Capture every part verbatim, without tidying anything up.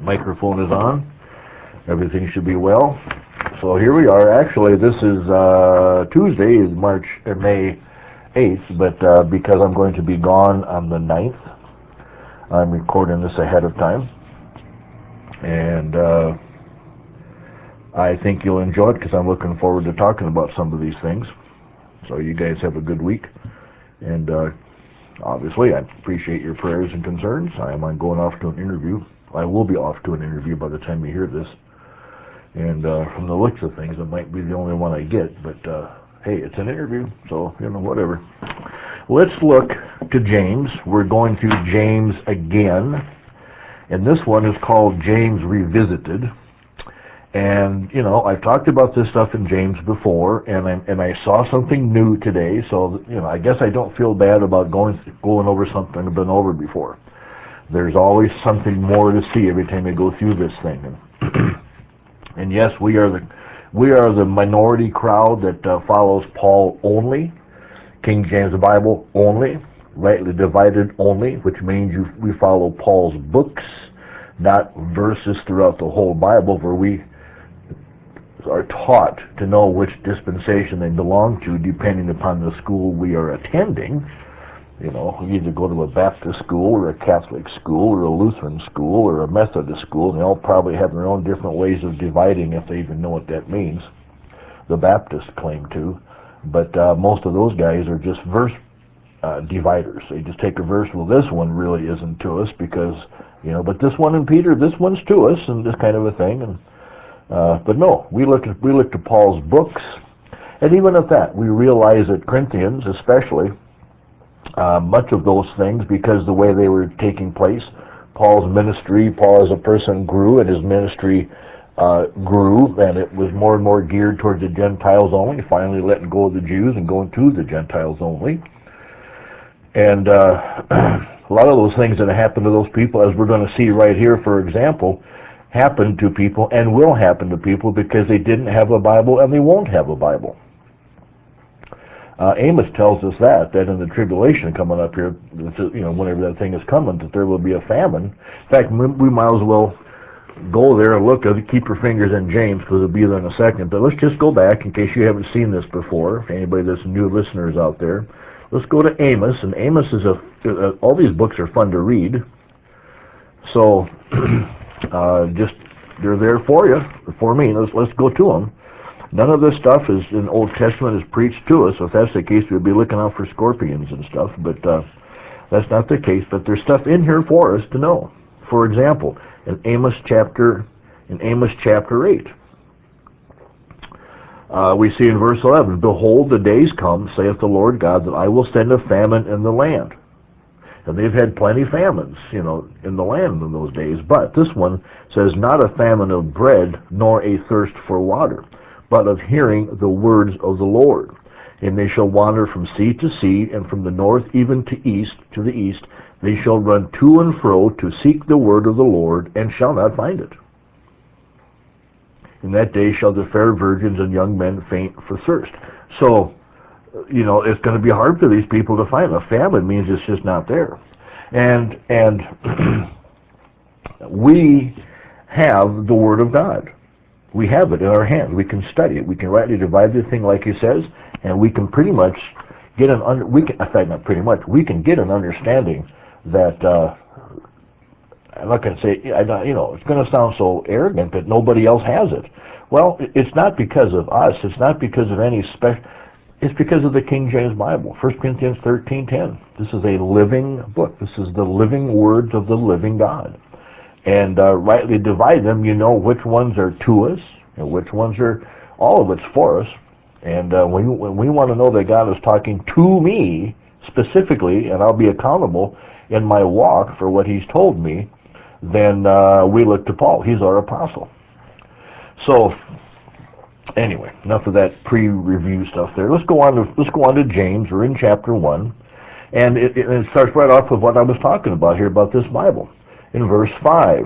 Microphone is on. Everything should be well. So here we are. Actually, this is uh, Tuesday, is March or May eighth, but uh, because I'm going to be gone on the ninth, I'm recording this ahead of time. And uh, I think you'll enjoy it because I'm looking forward to talking about some of these things. So you guys have a good week. And uh, obviously, I appreciate your prayers and concerns. I am on going off to an interview. I will be off to an interview by the time you hear this. And uh, from the looks of things, it might be the only one I get. But uh, hey, it's an interview, so you know, whatever. Let's look to James. We're going through James again, and this one is called James Revisited. And you know, I've talked about this stuff in James before, and I and I saw something new today. So you know, I guess I don't feel bad about going going over something I've been over before. There's always something more to see every time you go through this thing. And, and yes, we are the we are the minority crowd that uh, follows Paul only, King James Bible only, rightly divided only, which means you, we follow Paul's books, not verses throughout the whole Bible, where we are taught to know which dispensation they belong to depending upon the school we are attending. You know, you either go to a Baptist school or a Catholic school or a Lutheran school or a Methodist school, and they all probably have their own different ways of dividing, if they even know what that means. The Baptists claim to, but uh, most of those guys are just verse uh, dividers. They just take a verse, well, this one really isn't to us because, you know, but this one in Peter, this one's to us, and this kind of a thing. And uh, but no, we look at, we look to Paul's books, and even at that, we realize that Corinthians, especially, Uh, much of those things, because the way they were taking place, Paul's ministry, Paul as a person grew, and his ministry uh, grew, and it was more and more geared towards the Gentiles only, finally letting go of the Jews and going to the Gentiles only. And uh, a lot of those things that happened to those people, as we're going to see right here, for example, happened to people and will happen to people because they didn't have a Bible and they won't have a Bible. Uh, Amos tells us that, that in the tribulation coming up here, you know, whenever that thing is coming, that there will be a famine. In fact, we might as well go there and look, keep your fingers in James, because it'll be there in a second. But let's just go back, in case you haven't seen this before, if anybody that's new listeners out there. Let's go to Amos, and Amos is a, uh, all these books are fun to read. So, uh, just, they're there for you, for me. Let's, let's go to them. None of this stuff is in the Old Testament is preached to us. If that's the case, we'd be looking out for scorpions and stuff, but uh, that's not the case. But there's stuff in here for us to know. For example, in Amos chapter, in Amos chapter eight, uh, we see in verse eleven, "Behold, the days come, saith the Lord God, that I will send a famine in the land." And they've had plenty of famines, you know, in the land in those days. But this one says, "Not a famine of bread, nor a thirst for water, but of hearing the words of the Lord. And they shall wander from sea to sea, and from the north even to east to the east. They shall run to and fro to seek the word of the Lord, and shall not find it. In that day shall the fair virgins and young men faint for thirst." So, you know, it's going to be hard for these people to find. A famine means it's just not there. And and we have the Word of God. We have it in our hands. We can study it. We can rightly divide the thing, like he says, and we can pretty much get an under. We can, in fact, not pretty much. We can get an understanding that. Uh, I'm not going to say, you know, it's going to sound so arrogant that nobody else has it. Well, it's not because of us. It's not because of any special. It's because of the King James Bible. First Corinthians thirteen ten. This is a living book. This is the living words of the living God. And uh, rightly divide them, you know which ones are to us and which ones are, all of it's for us. And uh, when, when we want to know that God is talking to me specifically, and I'll be accountable in my walk for what he's told me, then uh, we look to Paul. He's our apostle. So, anyway, enough of that pre-review stuff there. Let's go on to let's go on to James. We're in chapter one, and it, it starts right off with what I was talking about here about this Bible. In verse five,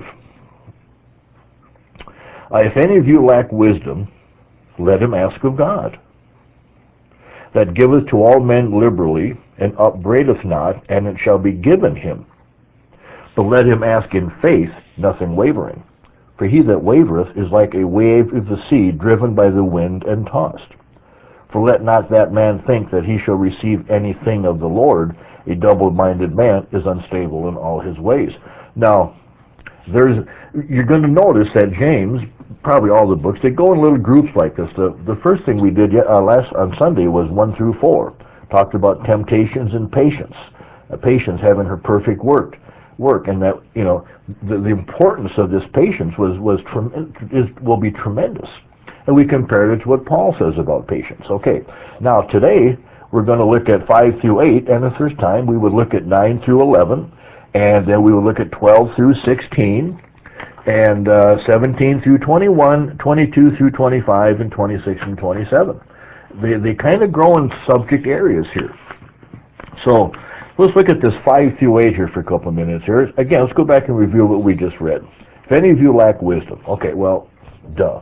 uh, "If any of you lack wisdom, let him ask of God, that giveth to all men liberally, and upbraideth not, and it shall be given him. But let him ask in faith, nothing wavering. For he that wavereth is like a wave of the sea, driven by the wind and tossed. For let not that man think that he shall receive anything of the Lord. A double-minded man is unstable in all his ways. Now, there's you're going to notice that James, probably all the books, they go in little groups like this. The the first thing we did uh, last on Sunday was one through four, talked about temptations and patience. Uh, patience having her perfect work, work, and that you know the, the importance of this patience was was is will be tremendous. And we compared it to what Paul says about patience. Okay, now today we're going to look at five through eight, and if there's time, we would look at nine through eleven. And then we will look at twelve through sixteen, and uh, seventeen through twenty-one, twenty-two through twenty-five, and twenty-six and twenty-seven. They, they kind of grow in subject areas here. So let's look at this five through eight here for a couple of minutes here. Again, let's go back and review what we just read. If any of you lack wisdom, okay, well, duh.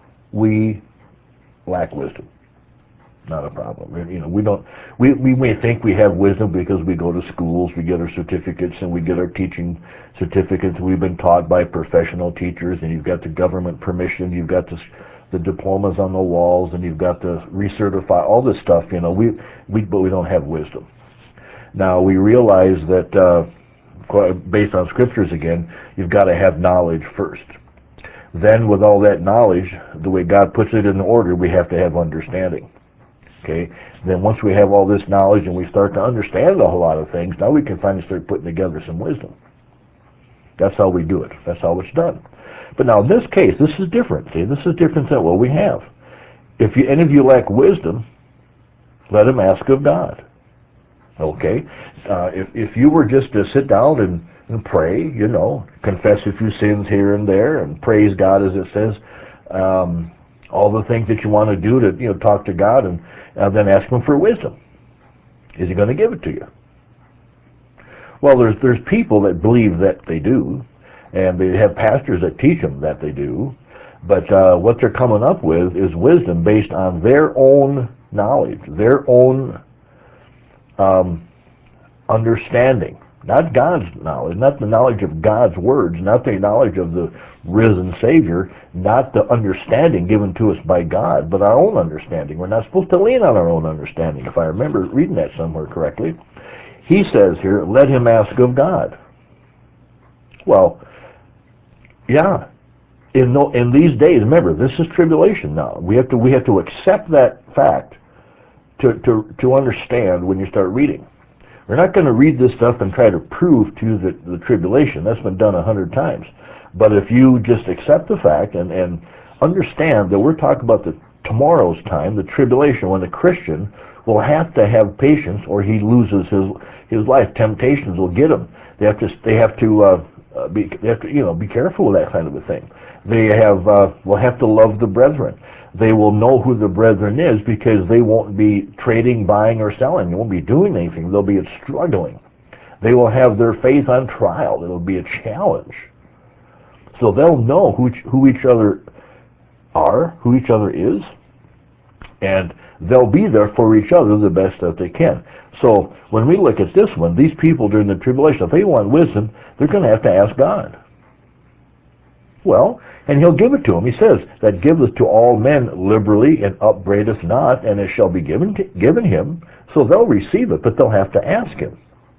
We lack wisdom. Not a problem. You know, we don't. We we may think we have wisdom because we go to schools, we get our certificates, and we get our teaching certificates. We've been taught by professional teachers, and you've got the government permission. You've got the the diplomas on the walls, and you've got the recertify all this stuff. You know, we we but we don't have wisdom. Now we realize that uh, based on scriptures again, you've got to have knowledge first. Then, with all that knowledge, the way God puts it in order, we have to have understanding. Okay. Then once we have all this knowledge and we start to understand a whole lot of things, now we can finally start putting together some wisdom. That's how we do it. That's how it's done. But now in this case, this is different. See, this is different than what we have. If you, any of you lack wisdom, let him ask of God. Okay. Uh, if if you were just to sit down and, and pray, you know, confess a few sins here and there, and praise God as it says. Um, all the things that you want to do to, you know, talk to God, and uh, then ask him for wisdom. Is he going to give it to you? Well, there's there's people that believe that they do, and they have pastors that teach them that they do, but uh, what they're coming up with is wisdom based on their own knowledge, their own um, understanding. Not God's knowledge, not the knowledge of God's words, not the knowledge of the risen Savior, not the understanding given to us by God, but our own understanding. We're not supposed to lean on our own understanding, if I remember reading that somewhere correctly. He says here, let him ask of God. Well, yeah, in, no, in these days, remember, this is tribulation now. We have to, we have to accept that fact to, to, to understand when you start reading. We're not going to read this stuff and try to prove to you that the tribulation. That's been done a hundred times. But if you just accept the fact and, and understand that we're talking about the tomorrow's time, the tribulation, when a Christian will have to have patience or he loses his his life. Temptations will get him. They have to they have to uh, uh, be they have to you know be careful with that kind of a thing. They have uh, will have to love the brethren. They will know who the brethren is because they won't be trading, buying, or selling. They won't be doing anything. They'll be struggling. They will have their faith on trial. It'll be a challenge. So they'll know who who each other are, who each other is, and they'll be there for each other the best that they can. So when we look at this one, these people during the tribulation, if they want wisdom, they're going to have to ask God. Well, and he'll give it to them. He says, that giveth to all men liberally and upbraideth not, and it shall be given to, given him. So they'll receive it, but they'll have to ask him.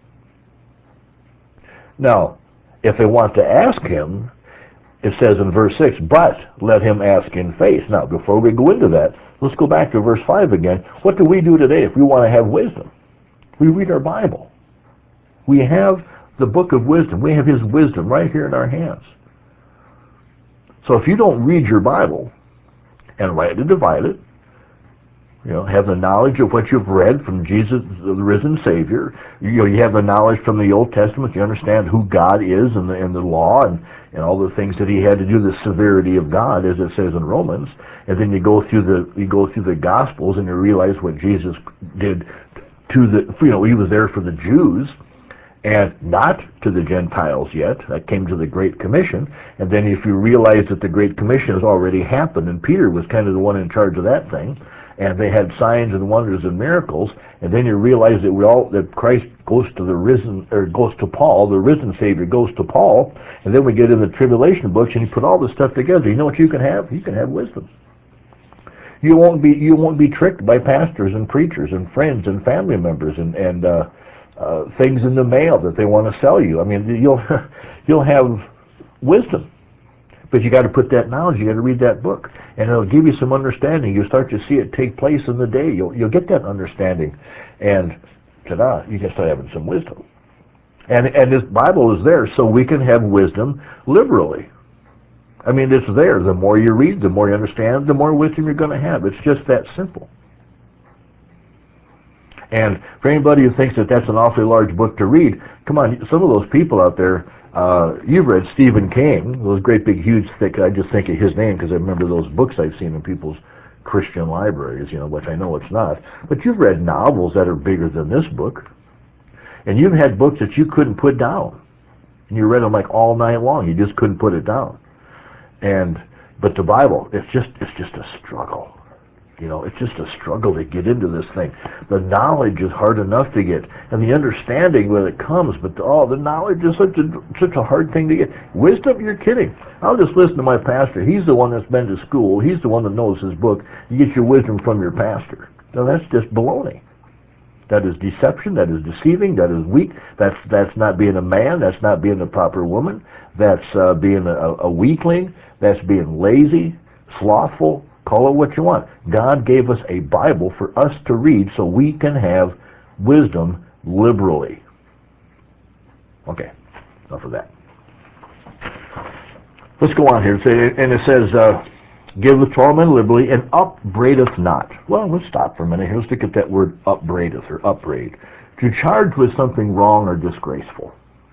Now, if they want to ask him, it says in verse six, but let him ask in faith. Now, before we go into that, let's go back to verse five again. What do we do today if we want to have wisdom? We read our Bible. We have the book of wisdom. We have his wisdom right here in our hands. So if you don't read your Bible and rightly divide it, you know, have the knowledge of what you've read from Jesus, the risen Savior. You know, you have the knowledge from the Old Testament. You understand who God is and the, and the law and, and all the things that he had to do, the severity of God, as it says in Romans. And then you go through the you go through the Gospels and you realize what Jesus did to the, you know, he was there for the Jews and not to the Gentiles yet. That came to the Great Commission. And then if you realize that the Great Commission has already happened, and Peter was kind of the one in charge of that thing, and they had signs and wonders and miracles, and then you realize that we all that Christ goes to the risen, or goes to Paul, the risen Savior goes to Paul, and then we get in the tribulation books, and you put all this stuff together. You know what you can have? You can have wisdom. You won't be you won't be tricked by pastors and preachers and friends and family members and and uh, uh, things in the mail that they want to sell you. I mean, you'll you'll have wisdom. But you got to put that knowledge, you got to read that book, and it'll give you some understanding. You'll start to see it take place in the day. You'll you'll get that understanding, and ta-da, you can start having some wisdom. And and this Bible is there so we can have wisdom liberally. I mean, it's there. The more you read, the more you understand, the more wisdom you're going to have. It's just that simple. And for anybody who thinks that that's an awfully large book to read, come on, some of those people out there, uh, you've read Stephen King, those great big huge thick, I just think of his name because I remember those books I've seen in people's Christian libraries, you know, which I know it's not. But you've read novels that are bigger than this book. And you've had books that you couldn't put down. And you read them like all night long. You just couldn't put it down. And but the Bible, it's just it's just a struggle. You know, it's just a struggle to get into this thing. The knowledge is hard enough to get, and the understanding when it comes, but oh, the knowledge is such a such a hard thing to get. Wisdom, you're kidding. I'll just listen to my pastor. He's the one that's been to school. He's the one that knows his book. You get your wisdom from your pastor. No, that's just baloney. That is deception. That is deceiving. That is weak. That's that's not being a man. That's not being a proper woman. That's uh, being a, a weakling. That's being lazy, slothful. Call it what you want. God gave us a Bible for us to read so we can have wisdom liberally. Okay, enough of that. Let's go on here. And it says, uh, give the twelve men liberally and upbraideth not. Well, let's stop for a minute here. Let's look at that word upbraideth or upbraid. To charge with something wrong or disgraceful.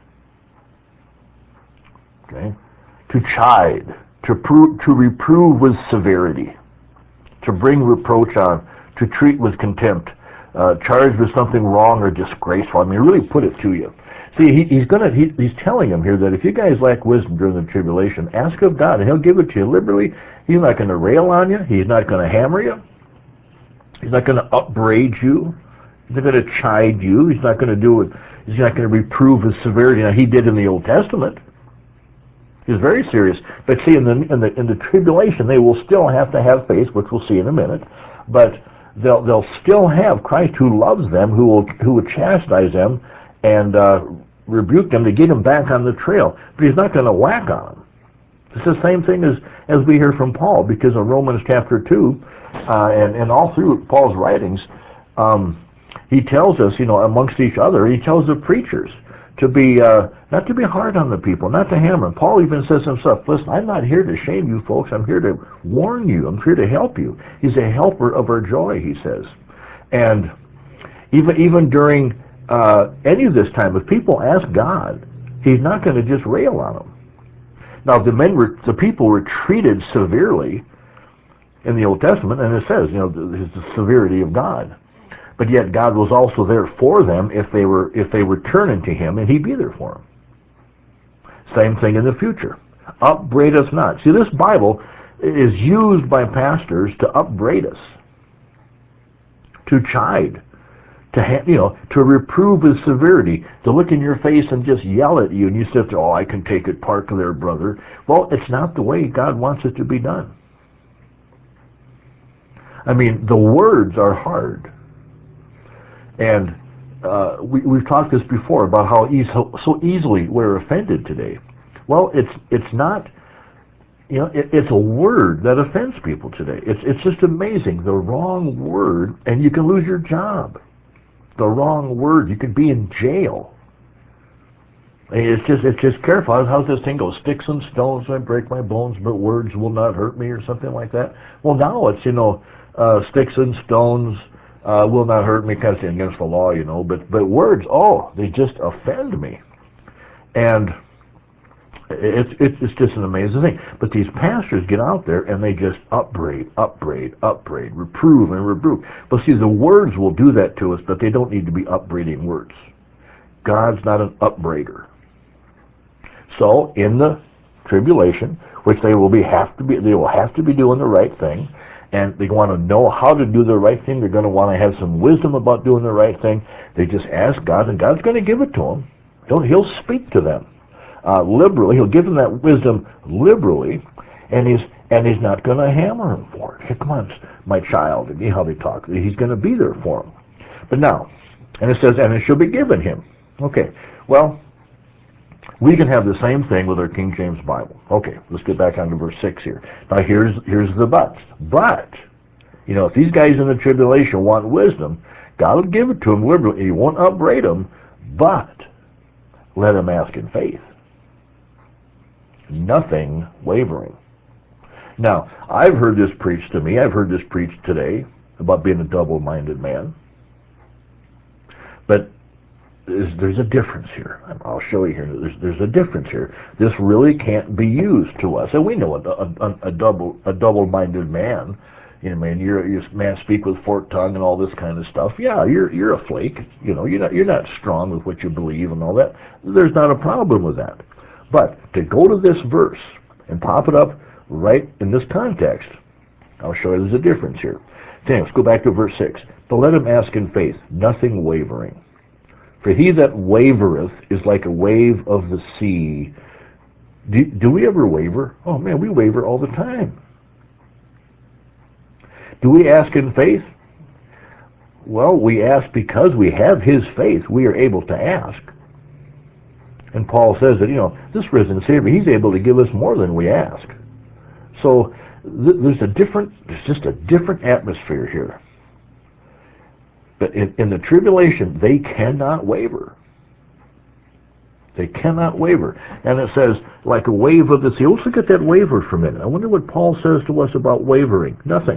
Okay? To chide. To, prove, to reprove with severity. To bring reproach on, to treat with contempt, uh, charged with something wrong or disgraceful. I mean, really put it to you. See, he, he's gonna he, he's telling them here that if you guys lack wisdom during the tribulation, ask of God, and He'll give it to you liberally. He's not going to rail on you. He's not going to hammer you. He's not going to upbraid you. He's not going to chide you. He's not going to do it. He's not going to reprove with severity. Now, He did in the Old Testament. He's very serious. But see, in the, in the in the tribulation, they will still have to have faith, which we'll see in a minute. But they'll they'll still have Christ who loves them, who will who will chastise them and uh, rebuke them to get them back on the trail. But He's not going to whack on them. It's the same thing as as we hear from Paul, because in Romans chapter two, uh, and and all through Paul's writings, um, he tells us, you know, amongst each other, he tells the preachers to be, uh, not to be hard on the people, not to hammer. Paul even says himself, listen, I'm not here to shame you folks, I'm here to warn you, I'm here to help you. He's a helper of our joy, he says. And even even during uh, any of this time, if people ask God, He's not going to just rail on them. Now, the men were, the people were treated severely in the Old Testament, and it says, you know, the, the severity of God. But yet God was also there for them if they were if they were turning to Him, and He'd be there for them. Same thing in the future. Upbraid us not. See, this Bible is used by pastors to upbraid us, to chide, to ha- you know, to reprove with severity, to look in your face and just yell at you, and you say, "Oh, I can take it, park there, brother." Well, it's not the way God wants it to be done. I mean, the words are hard. And uh, we, we've talked this before about how eas- so easily we're offended today. Well, it's it's not, you know, it, it's a word that offends people today. It's it's just amazing. The wrong word, and you can lose your job. The wrong word, you could be in jail. It's just it's just careful. How's this thing go? Sticks and stones may break my bones, but words will not hurt me, or something like that. Well, now it's, you know, uh, sticks and stones Uh, will not hurt me, kind of thing, against the law, you know, but but words, oh, they just offend me, and it's it's it's just an amazing thing. But these pastors get out there and they just upbraid, upbraid, upbraid, reprove and rebuke. But see, the words will do that to us, but they don't need to be upbraiding words. God's not an upbraider. So in the tribulation, which they will be have to be, they will have to be doing the right thing, and they want to know how to do the right thing. They're going to want to have some wisdom about doing the right thing. They just ask God, and God's going to give it to them. Don't, he'll speak to them uh, liberally. He'll give them that wisdom liberally, and he's and he's not going to hammer them for it. Hey, come on, my child, and you know how they talk. He's going to be there for them. But now, and it says, and it shall be given him. Okay, well, we can have the same thing with our King James Bible. Okay, let's get back on to verse six here. Now here's here's the but. But, you know, if these guys in the tribulation want wisdom, God will give it to them liberally. He won't upbraid them, but let them ask in faith. Nothing wavering. Now, I've heard this preached to me. I've heard this preached today about being a double-minded man. But there's, there's a difference here. I'll show you here. There's, there's a difference here. This really can't be used to us. And we know a, a, a double a double-minded man. You know, man, you're you man speak with forked tongue and all this kind of stuff. Yeah, you're you're a flake. You know, you're not you're not strong with what you believe and all that. There's not a problem with that. But to go to this verse and pop it up right in this context, I'll show you there's a difference here. Okay, let's go back to verse six. But let him ask in faith, nothing wavering. For he that wavereth is like a wave of the sea. Do, do we ever waver? Oh man, we waver all the time. Do we ask in faith? Well, we ask because we have his faith. We are able to ask. And Paul says that, you know, this risen Savior, he's able to give us more than we ask. So th there's a different, there's just a different atmosphere here. But in, in the tribulation, they cannot waver. They cannot waver. And it says, like a wave of the sea. Let's look at that waver for a minute. I wonder what Paul says to us about wavering. Nothing.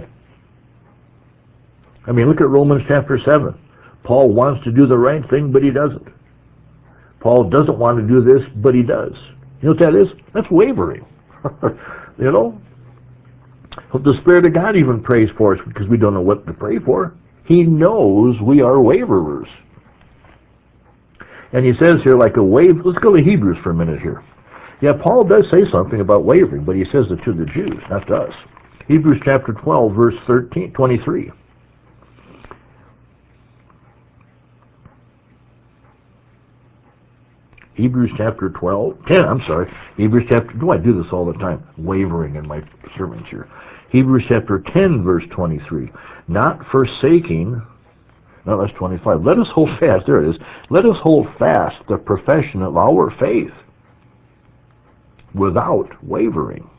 I mean, look at Romans chapter seven. Paul wants to do the right thing, but he doesn't. Paul doesn't want to do this, but he does. You know what that is? That's wavering. You know? The Spirit of God even prays for us because we don't know what to pray for. He knows we are waverers. And he says here, like a wave, let's go to Hebrews for a minute here. Yeah, Paul does say something about wavering, but he says it to the Jews, not to us. Hebrews chapter twelve, verse thirteen, twenty-three. Hebrews chapter twelve, ten, I'm sorry. Hebrews chapter, do I do this all the time? Wavering in my sermons here. Hebrews chapter ten, verse twenty-three. Not forsaking, no, that's twenty-five. Let us hold fast, there it is. Let us hold fast the profession of our faith without wavering.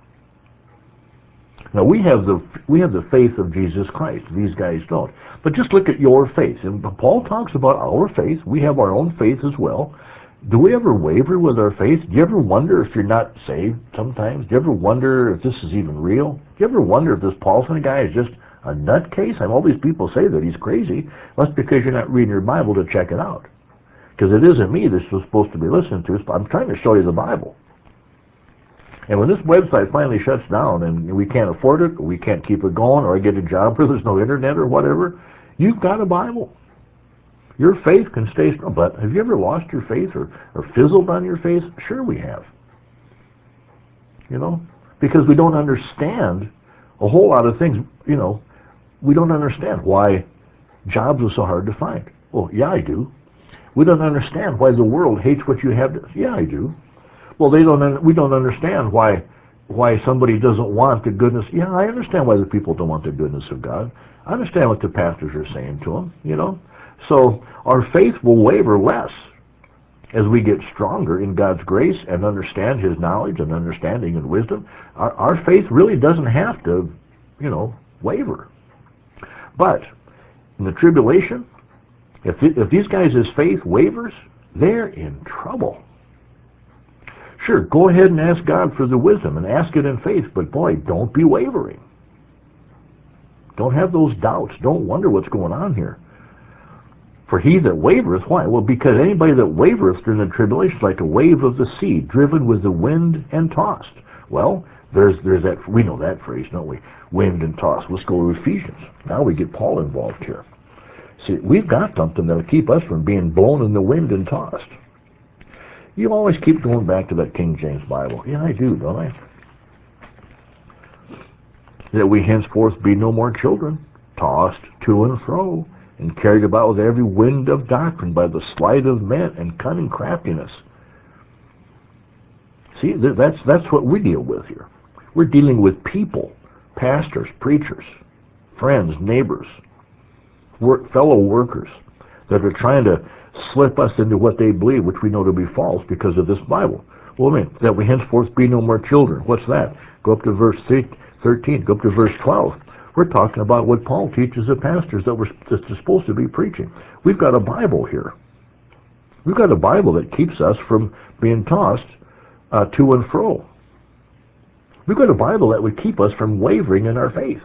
Now we have the we have the faith of Jesus Christ. These guys don't. But just look at your faith. And Paul talks about our faith. We have our own faith as well. Do we ever waver with our faith? Do you ever wonder if you're not saved sometimes? Do you ever wonder if this is even real? Do you ever wonder if this Paulson guy is just a nutcase? I mean, all these people say that he's crazy. Well, that's because you're not reading your Bible to check it out. Because it isn't me that's supposed to be listening to. I'm trying to show you the Bible. And when this website finally shuts down and we can't afford it, or we can't keep it going, or I get a job where there's no internet or whatever, you've got a Bible. Your faith can stay strong. But have you ever lost your faith or, or fizzled on your faith? Sure we have. You know? Because we don't understand a whole lot of things. You know, we don't understand why jobs are so hard to find. Well, yeah, I do. We don't understand why the world hates what you have. To, yeah, I do. Well, they don't. We don't understand why why somebody doesn't want the goodness. Yeah, I understand why the people don't want the goodness of God. I understand what the pastors are saying to them. You know, so our faith will waver less as we get stronger in God's grace and understand His knowledge and understanding and wisdom. Our, our faith really doesn't have to, you know, waver. But in the tribulation, if it, if these guys' faith wavers, they're in trouble. Sure, go ahead and ask God for the wisdom and ask it in faith, but boy, don't be wavering. Don't have those doubts. Don't wonder what's going on here. For he that wavereth, why? Well, because anybody that wavereth during the tribulation is like a wave of the sea, driven with the wind and tossed. Well, there's there's that, we know that phrase, don't we? Wind and tossed. Let's go to Ephesians. Now we get Paul involved here. See, we've got something that'll keep us from being blown in the wind and tossed. You always keep going back to that King James Bible. Yeah, I do, don't I? that we henceforth be no more children, tossed to and fro, and carried about with every wind of doctrine by the sleight of men and cunning craftiness. See, that's, that's what we deal with here. We're dealing with people, pastors, preachers, friends, neighbors, work, fellow workers that are trying to slip us into what they believe, which we know to be false because of this Bible. Well, I mean, that we henceforth be no more children. What's that? Go up to verse thirteen, go up to verse twelve. We're talking about what Paul teaches the pastors that we're supposed to be preaching. We've got a Bible here. We've got a Bible that keeps us from being tossed uh, to and fro. We've got a Bible that would keep us from wavering in our faith.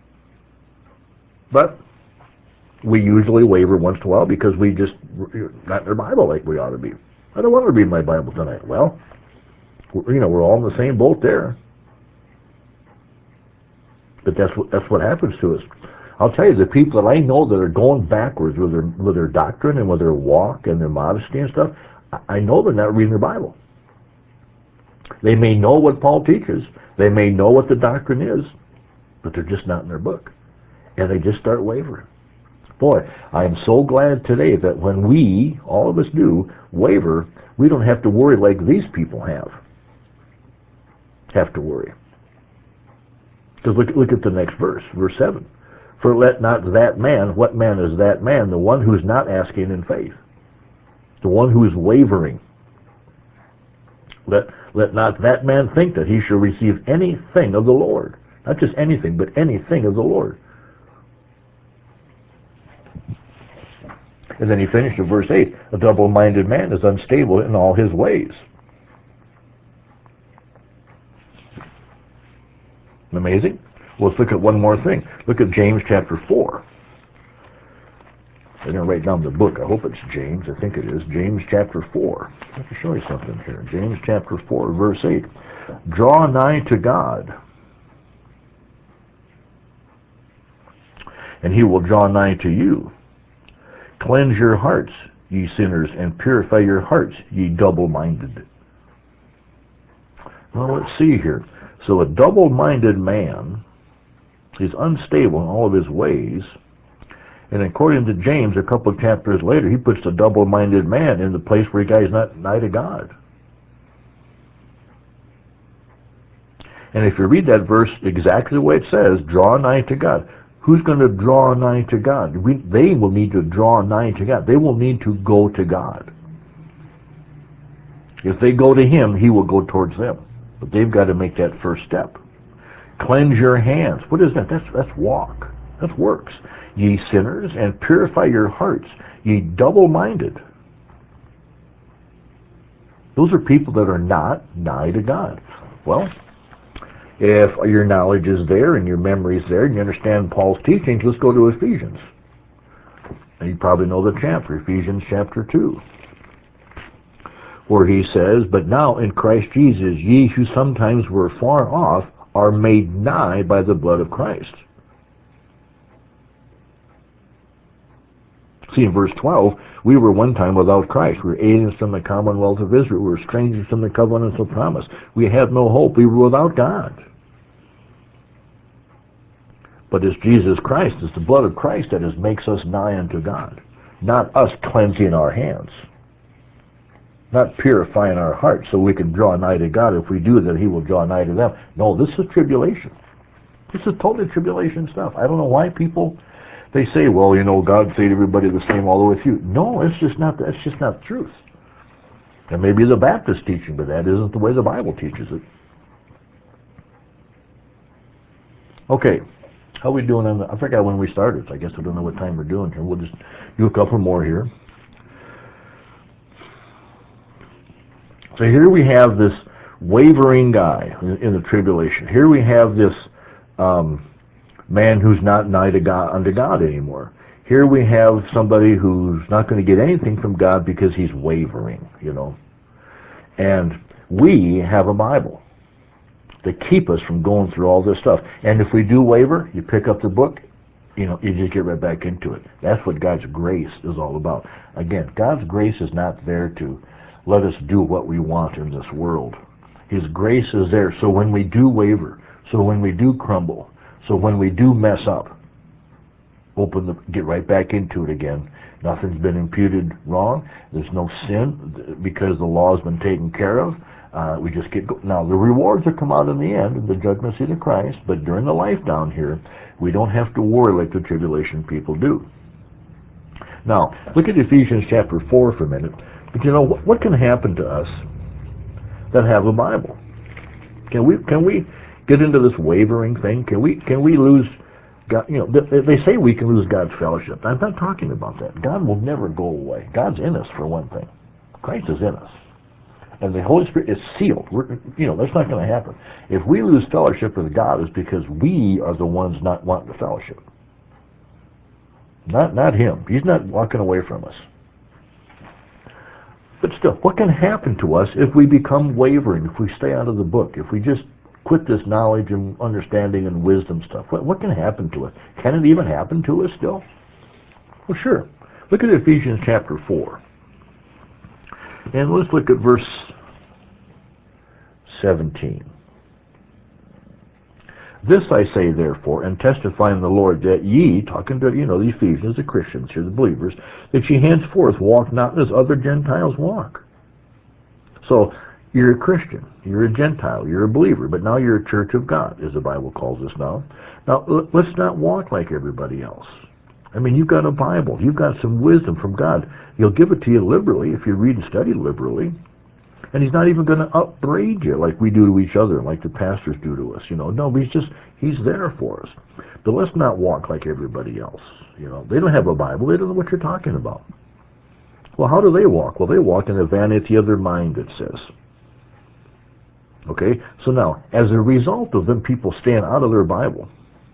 But we usually waver once in a while because we just not in our Bible like we ought to be. I don't want to read my Bible tonight. Well, you know, we're all in the same boat there. But that's what that's what happens to us. I'll tell you, the people that I know that are going backwards with their with their doctrine and with their walk and their modesty and stuff, I know they're not reading their Bible. They may know what Paul teaches, they may know what the doctrine is, but they're just not in their book, and they just start wavering. Boy, I am so glad today that when we, all of us do, waver, we don't have to worry like these people have. Have to worry. Because look, look at the next verse, verse seven. For let not that man, what man is that man? The one who's not asking in faith. The one who is wavering. Let, let not that man think that he shall receive anything of the Lord. Not just anything, but anything of the Lord. And then he finished in verse eight. A double-minded man is unstable in all his ways. Amazing? Well, let's look at one more thing. Look at James chapter four. I'm going to write down the book. I hope it's James. I think it is. James chapter four. I have to show you something here. James chapter four, verse eight. Draw nigh to God, and he will draw nigh to you. Cleanse your hearts, ye sinners, and purify your hearts, ye double-minded. Well, let's see here. So a double-minded man is unstable in all of his ways, and according to James, a couple of chapters later, he puts the double-minded man in the place where the guy's not nigh to God. And if you read that verse exactly the way it says, draw nigh to God. Who's going to draw nigh to God? We, they will need to draw nigh to God. They will need to go to God. If they go to him, he will go towards them. But they've got to make that first step. Cleanse your hands. What is that? That's, that's walk. That's works. Ye sinners, and purify your hearts, ye double-minded. Those are people that are not nigh to God. Well, if your knowledge is there and your memory is there and you understand Paul's teachings, let's go to Ephesians. And you probably know the chapter, Ephesians chapter two, where he says, but now in Christ Jesus, ye who sometimes were far off are made nigh by the blood of Christ. See, in verse twelve, we were one time without Christ. We were aliens from the commonwealth of Israel. We were strangers from the covenants of promise. We had no hope. We were without God. But it's Jesus Christ, it's the blood of Christ that is, makes us nigh unto God. Not us cleansing our hands. Not purifying our hearts so we can draw nigh to God. If we do that, he will draw nigh to them. No, this is tribulation. This is totally tribulation stuff. I don't know why people... They say, well, you know, God saved everybody the same all the way through. No, it's just not, that's just not the truth. And maybe the Baptist teaching, but that isn't the way the Bible teaches it. Okay, how are we doing on the, I forgot when we started, so I guess I don't know what time we're doing here. We'll just do a couple more here. So here we have this wavering guy in, in the tribulation. Here we have this... Um, man who's not nigh to God, unto God anymore. Here we have somebody who's not going to get anything from God because he's wavering, you know. And we have a Bible to keep us from going through all this stuff. And if we do waver, you pick up the book, you know, you just get right back into it. That's what God's grace is all about. Again, God's grace is not there to let us do what we want in this world. His grace is there so when we do waver, so when we do crumble, So when we do mess up, open the, get right back into it again. Nothing's been imputed wrong. There's no sin because the law has been taken care of. Uh, we just get go now. The rewards will come out in the end in the judgment seat of Christ. But during the life down here, we don't have to worry like the tribulation people do. Now look at Ephesians chapter four for a minute. But you know what, what can happen to us that have a Bible? Can we can we get into this wavering thing? Can we can we lose God? You know, they, they say we can lose God's fellowship. I'm not talking about that. God will never go away. God's in us for one thing. Christ is in us, and the Holy Spirit is sealed. We're, you know, that's not going to happen. If we lose fellowship with God, it's because we are the ones not wanting the fellowship. Not not Him. He's not walking away from us. But still, what can happen to us if we become wavering, if we stay out of the book, if we just quit this knowledge and understanding and wisdom stuff? What, what can happen to us? Can it even happen to us still? Well, sure. Look at Ephesians chapter four. And let's look at verse seventeen. This I say, therefore, and testify in the Lord, that ye, talking to, you know, the Ephesians, the Christians here, the believers, that ye henceforth walk not as other Gentiles walk. So, you're a Christian, you're a Gentile, you're a believer, but now you're a church of God, as the Bible calls us now. Now, let's not walk like everybody else. I mean, you've got a Bible, you've got some wisdom from God. He'll give it to you liberally if you read and study liberally. And He's not even going to upbraid you like we do to each other, like the pastors do to us. You know, no, He's just, He's there for us. But let's not walk like everybody else. You know, they don't have a Bible. They don't know what you're talking about. Well, how do they walk? Well, they walk in the vanity of their mind, it says. Okay? So now, as a result of them people staying out of their Bible,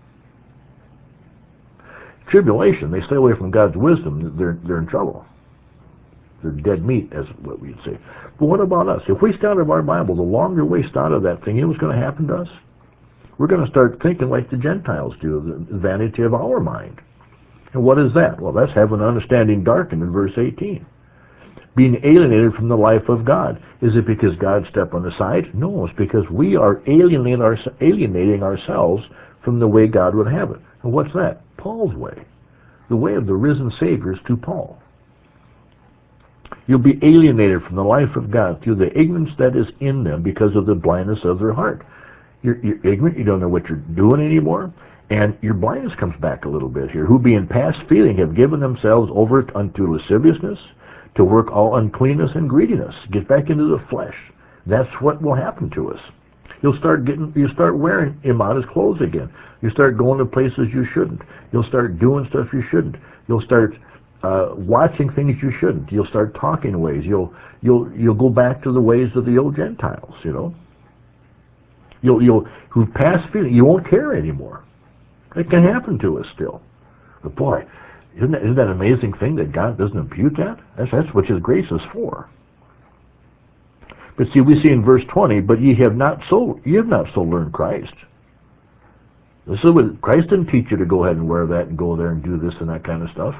tribulation, they stay away from God's wisdom, they're, they're in trouble. They're dead meat, as what we'd say. But what about us? If we stay out of our Bible, the longer we stay out of that thing, you know what's going to happen to us? We're going to start thinking like the Gentiles do, the vanity of our mind. And what is that? Well, that's having understanding darkened in verse eighteen. Being alienated from the life of God. Is it because God stepped on the side? No, it's because we are alienating, our, alienating ourselves from the way God would have it. And what's that? Paul's way. The way of the risen Savior is to Paul. You'll be alienated from the life of God through the ignorance that is in them because of the blindness of their heart. You're, you're ignorant, you don't know what you're doing anymore, and your blindness comes back a little bit here. Who being past feeling have given themselves over unto lasciviousness, to work all uncleanness and greediness. Get back into the flesh. That's what will happen to us. You'll start getting, you start wearing immodest clothes again. You start going to places you shouldn't. You'll start doing stuff you shouldn't. You'll start Uh, watching things you shouldn't. You'll start talking ways. You'll you'll you'll go back to the ways of the old Gentiles. You know. You'll you'll who past feeling. You won't care anymore. It can happen to us still. But boy, isn't that, isn't that an amazing thing that God doesn't impute that? That's that's what His grace is for. But see, we see in verse twenty, but ye have not so ye have not so learned Christ. This is what Christ didn't teach you to go ahead and wear that and go there and do this and that kind of stuff.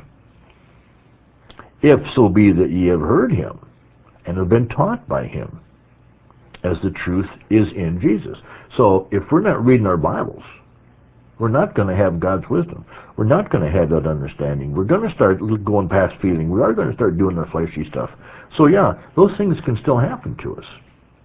If so be that ye have heard Him, and have been taught by Him, as the truth is in Jesus. So, if we're not reading our Bibles, we're not going to have God's wisdom. We're not going to have that understanding. We're going to start going past feeling. We are going to start doing the fleshy stuff. So, yeah, those things can still happen to us.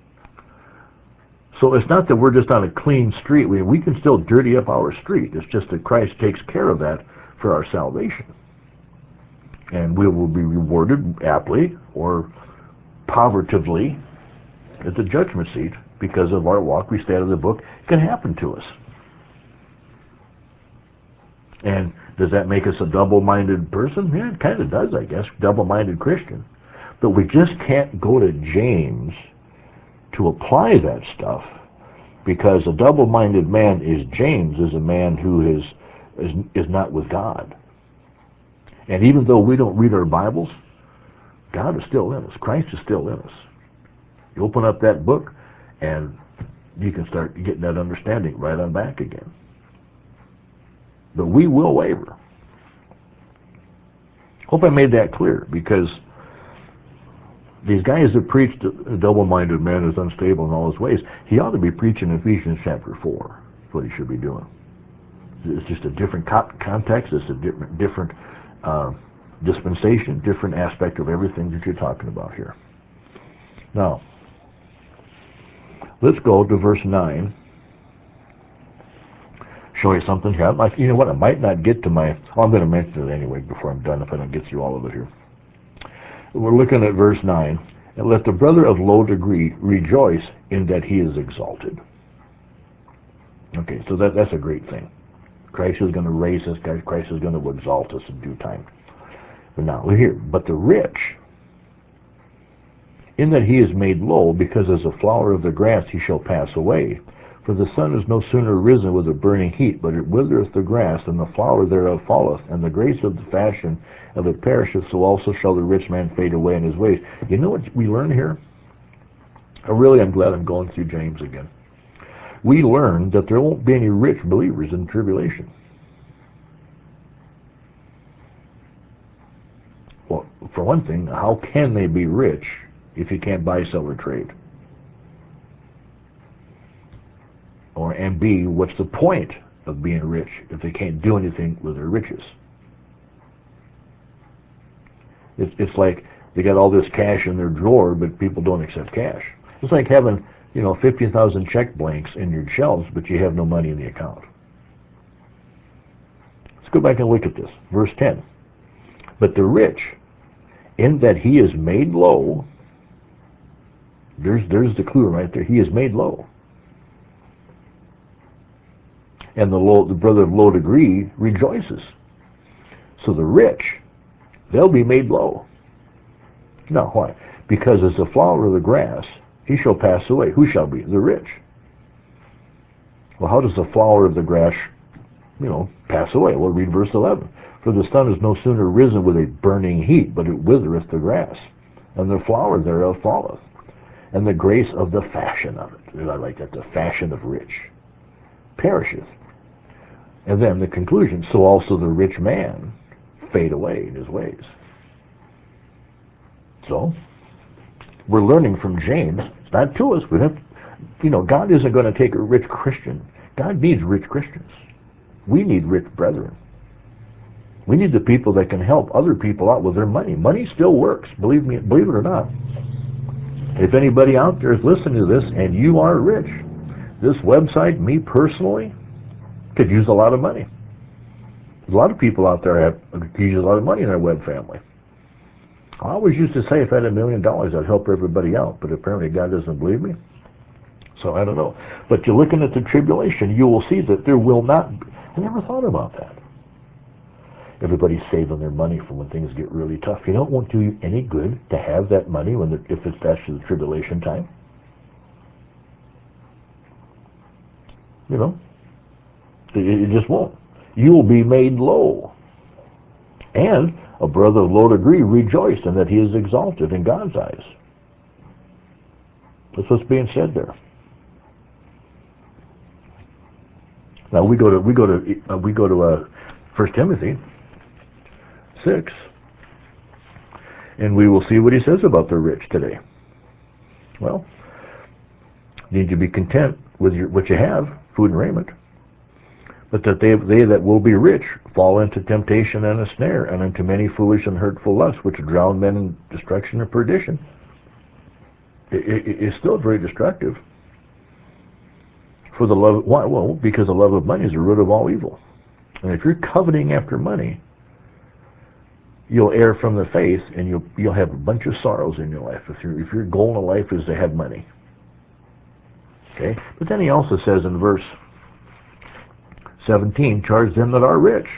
So, it's not that we're just on a clean street. We, we can still dirty up our street. It's just that Christ takes care of that for our salvation. And we will be rewarded aptly or povertively at the judgment seat because of our walk. We stay out of the book. It can happen to us. And does that make us a double-minded person? Yeah, it kind of does, I guess, double-minded Christian. But we just can't go to James to apply that stuff, because a double-minded man is James, is a man who is, is, is not with God. And even though we don't read our Bibles, God is still in us. Christ is still in us. You open up that book, and you can start getting that understanding right on back again. But we will waver. Hope I made that clear, because these guys that preached a double-minded man is unstable in all his ways, he ought to be preaching Ephesians chapter four. That's what he should be doing. It's just a different co- context. It's a different, different uh, dispensation, different aspect of everything that you're talking about here. Now, let's go to verse nine. Show you something here. Like, you know what? I might not get to my. Well, I'm going to mention it anyway before I'm done. If I don't get through all of it here, we're looking at verse nine. And let the brother of low degree rejoice in that he is exalted. Okay, so that that's a great thing. Christ is going to raise us. Christ is going to exalt us in due time. But now we're here. But the rich, in that he is made low, because as a flower of the grass he shall pass away. For the sun is no sooner risen with a burning heat, but it withereth the grass, and the flower thereof falleth, and the grace of the fashion of it perisheth, so also shall the rich man fade away in his ways. You know what we learn here? I really am glad I'm going through James again. We learn that there won't be any rich believers in tribulation. Well, for one thing, how can they be rich if you can't buy, sell, or trade? Or, and B, what's the point of being rich if they can't do anything with their riches? It's, it's like they got all this cash in their drawer, but people don't accept cash. It's like having, you know, fifty thousand check blanks in your shelves, but you have no money in the account. Let's go back and look at this. Verse ten. But the rich, in that he is made low, there's, there's the clue right there. He is made low. And the, low, the brother of low degree rejoices. So the rich, they'll be made low. Now, why? Because as the flower of the grass, he shall pass away. Who shall be? The rich. Well, how does the flower of the grass, you know, pass away? Well, read verse eleven. For the sun is no sooner risen with a burning heat, but it withereth the grass, and the flower thereof falleth, and the grace of the fashion of it, I like that, the fashion of rich, perisheth. And then the conclusion, so also the rich man fade away in his ways. So, we're learning from James. It's not to us. We have, you know, God isn't going to take a rich Christian. God needs rich Christians. We need rich brethren. We need the people that can help other people out with their money. Money still works, believe me, believe it or not. If anybody out there is listening to this and you are rich, this website, me personally, could use a lot of money. There's a lot of people out there have could use a lot of money in their web family. I always used to say if I had a million dollars, I'd help everybody out, but apparently God doesn't believe me. So I don't know. But you're looking at the tribulation, you will see that there will not, I never thought about that. Everybody's saving their money for when things get really tough. You know, it won't do you any good to have that money when the, if it's actually the tribulation time. You know, it, it just won't. You will be made low. And a brother of low degree rejoiced in that he is exalted in God's eyes. That's what's being said there. Now we go to we go to uh, we go to uh, First Timothy six, and we will see what he says about the rich today. Well, you need to be content with your, what you have, food and raiment, but that they they that will be rich fall into temptation and a snare, and into many foolish and hurtful lusts, which drown men in destruction and perdition. It, it, it's still very destructive. For the love, why? Well, because the love of money is the root of all evil. And if you're coveting after money, you'll err from the faith, and you'll you'll have a bunch of sorrows in your life. If your if your goal in life is to have money, okay. But then he also says in verse seventeen, charge them that are rich.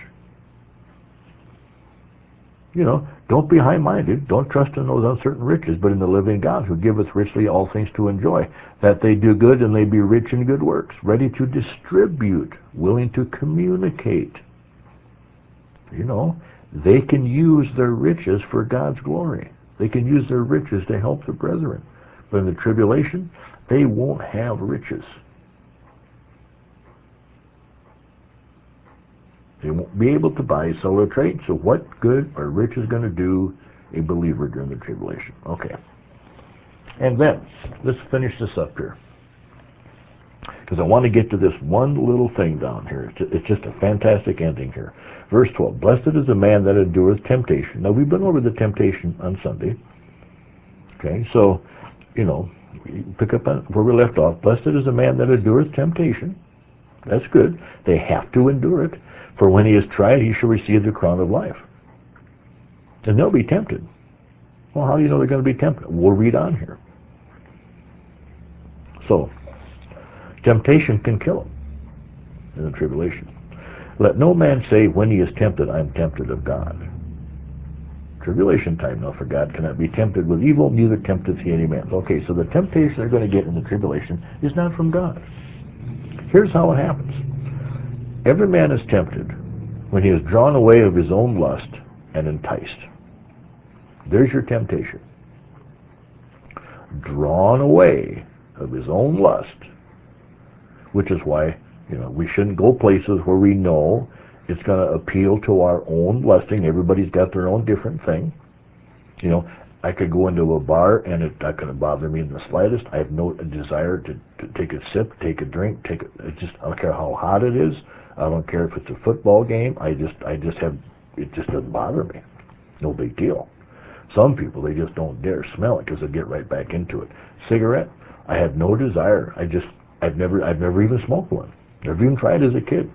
You know, don't be high-minded. Don't trust in those uncertain riches, but in the living God, who giveth richly all things to enjoy, that they do good and they be rich in good works, ready to distribute, willing to communicate. You know, they can use their riches for God's glory. They can use their riches to help the brethren. But in the tribulation, they won't have riches. They won't be able to buy, sell, or trade. So what good are riches going to do a believer during the tribulation? Okay. And then, let's finish this up here. because I want to get to this one little thing down here. It's just a fantastic ending here. Verse twelve, blessed is the man that endureth temptation. Now, we've been over the temptation on Sunday. Okay, so, you know, pick up on where we left off. Blessed is the man that endureth temptation. That's good. They have to endure it. For when he is tried, he shall receive the crown of life. And they'll be tempted. Well, how do you know they're going to be tempted? We'll read on here. So, temptation can kill them in the tribulation. Let no man say when he is tempted, I am tempted of God. Tribulation time, now, for God cannot be tempted with evil, neither tempteth he any man. Okay, so the temptation they're going to get in the tribulation is not from God. Here's how it happens. Every man is tempted when he is drawn away of his own lust and enticed. There's your temptation. Drawn away of his own lust, which is why, you know, we shouldn't go places where we know it's going to appeal to our own lusting. Everybody's got their own different thing. You know, I could go into a bar and it's not going to bother me in the slightest. I have no desire to, to take a sip, take a drink, take a, it just, I don't care how hot it is. I don't care if it's a football game. I just, I just have, it just doesn't bother me. No big deal. Some people, they just don't dare smell it because they'll get right back into it. Cigarette, I have no desire. I just, I've never, I've never even smoked one. Never even tried as a kid.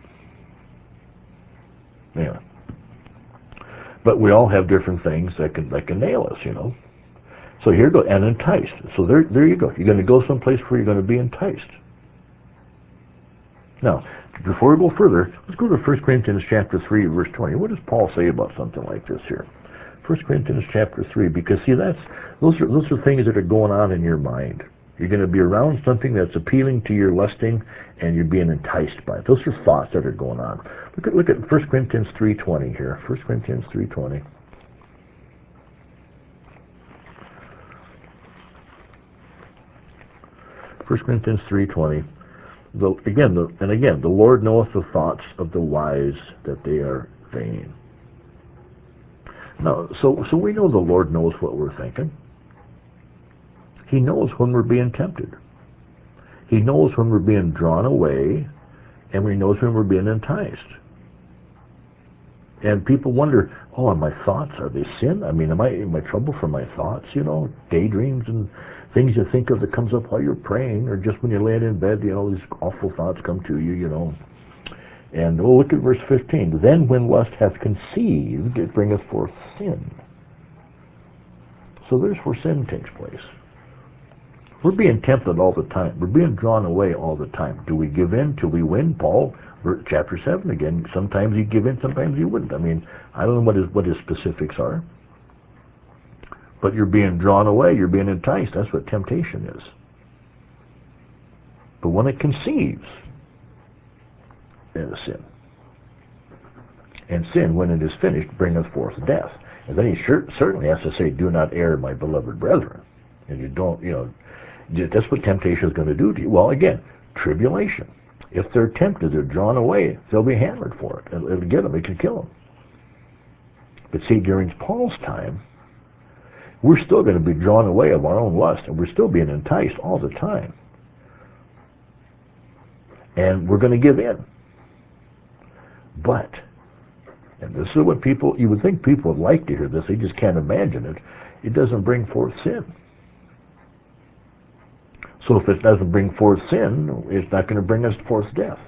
Anyway. But we all have different things that can, that can nail us, you know. So here goes, and enticed. So there, there you go. You're going to go someplace where you're going to be enticed. Now, before we go further, let's go to First Corinthians chapter three, verse twenty. What does Paul say about something like this here? First Corinthians chapter three, because see, that's those are those are things that are going on in your mind. You're going to be around something that's appealing to your lusting, and you're being enticed by it. Those are thoughts that are going on. Look at look at First Corinthians three twenty here. First Corinthians three twenty. First Corinthians three twenty. The, again, the, and again, the Lord knoweth the thoughts of the wise, that they are vain. Now, so so we know the Lord knows what we're thinking. He knows when we're being tempted. He knows when we're being drawn away, and He knows when we're being enticed. And people wonder, oh, are my thoughts, are they sin? I mean, am I in my trouble for my thoughts, you know, daydreams and things you think of that comes up while you're praying, or just when you're laying in bed, you know, these awful thoughts come to you, you know. And we'll look at verse fifteen. Then when lust hath conceived, it bringeth forth sin. So there's where sin takes place. We're being tempted all the time. We're being drawn away all the time. Do we give in till we win? Paul, chapter seven again, sometimes you give in, sometimes you wouldn't. I mean, I don't know what his, what his specifics are. But you're being drawn away, you're being enticed. That's what temptation is. But when it conceives, it is sin. And sin, when it is finished, bringeth forth death. And then he sure, certainly has to say, do not err, my beloved brethren. And you don't, you know, that's what temptation is going to do to you. Well, again, tribulation. If they're tempted, they're drawn away, they'll be hammered for it. It'll, it'll get them, it can kill them. But see, during Paul's time, we're still going to be drawn away of our own lust, and we're still being enticed all the time. And we're going to give in. But, and this is what people, you would think people would like to hear this, they just can't imagine it, it doesn't bring forth sin. So if it doesn't bring forth sin, it's not going to bring us forth death.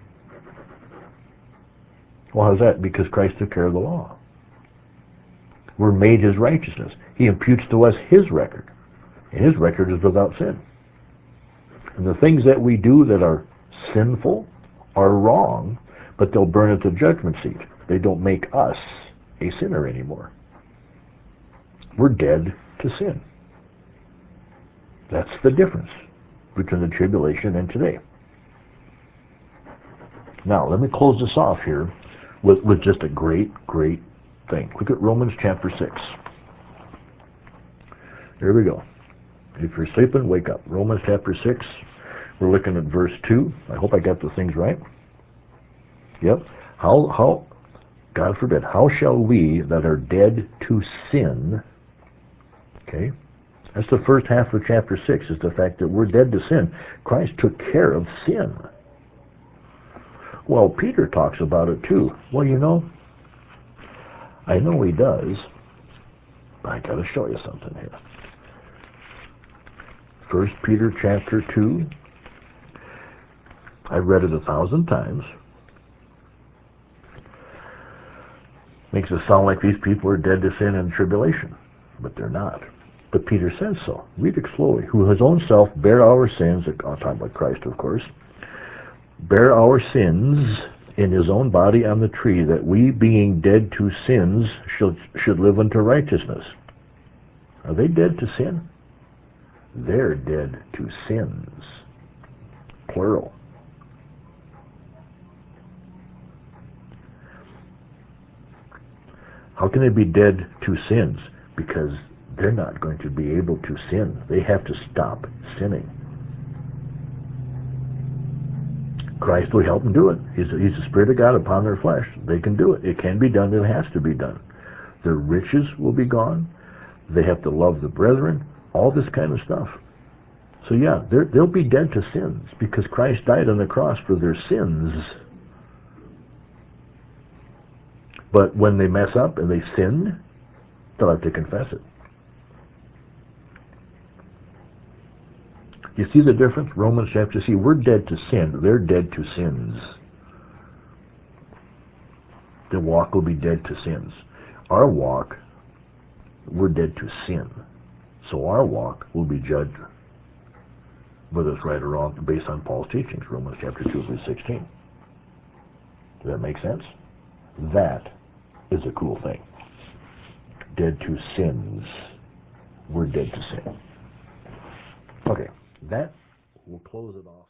Well, how's that? Because Christ took care of the law. We're made His righteousness. He imputes to us His record. And His record is without sin. And the things that we do that are sinful are wrong, but they'll burn at the judgment seat. They don't make us a sinner anymore. We're dead to sin. That's the difference between the tribulation and today. Now, let me close this off here with, with just a great, great thing. Look at Romans chapter six. Here we go. If you're sleeping, wake up. Romans chapter six. We're looking at verse two. I hope I got the things right. Yep. How, how, God forbid, how shall we that are dead to sin, okay, That's the first half of chapter six, is the fact that we're dead to sin. Christ took care of sin. Well, Peter talks about it too. Well, you know, I know he does, but I got to show you something here. First Peter chapter two. I've read it a thousand times. Makes it sound like these people are dead to sin and tribulation, but they're not. But Peter says so. Read it slowly. Who his own self bare our sins, I'm talking about Christ, of course, bare our sins in his own body on the tree, that we, being dead to sins, should, should live unto righteousness. Are they dead to sin? They're dead to sins. Plural. How can they be dead to sins? Because they're not going to be able to sin. They have to stop sinning. Christ will help them do it. He's, he's the Spirit of God upon their flesh. They can do it. It can be done. It has to be done. Their riches will be gone. They have to love the brethren. All this kind of stuff. So yeah, they'll be dead to sins because Christ died on the cross for their sins. But when they mess up and they sin, they'll have to confess it. You see the difference? Romans chapter, see, we're dead to sin. They're dead to sins. Their walk will be dead to sins. Our walk, we're dead to sin. So our walk will be judged, whether it's right or wrong, based on Paul's teachings, Romans chapter two, verse sixteen. Does that make sense? That is a cool thing. Dead to sins. We're dead to sin. Okay, that will close it off.